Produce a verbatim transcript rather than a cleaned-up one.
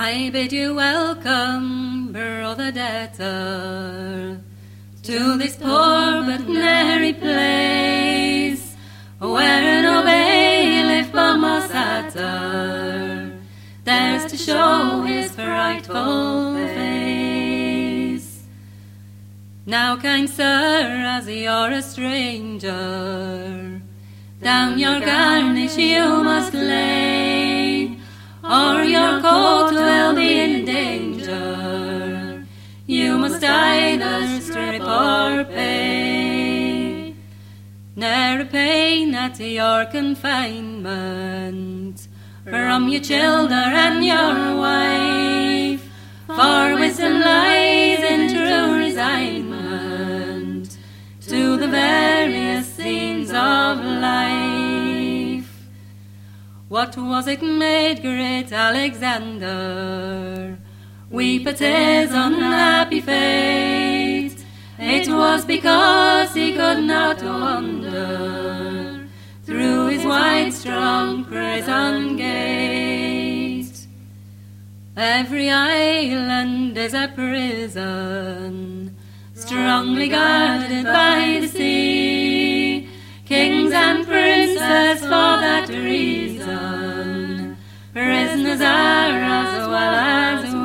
I bid you welcome, brother debtor, to this poor but nary place, where no bailiff but Mosatter dares to show his frightful face. Now, kind sir, as you're a stranger, down your garnish you must lay, or your coat will be in danger. You must either strip or pay. Ne'er pain at your confinement from your children and your wife, for wisdom lies in true resignment to the various scenes of life. What was it made great Alexander weep at his unhappy fate? It was because he could not wander through his wide strong prison gate. Every island is a prison, strongly guarded by the sea. Kings and princes for that reason prisoners are as well as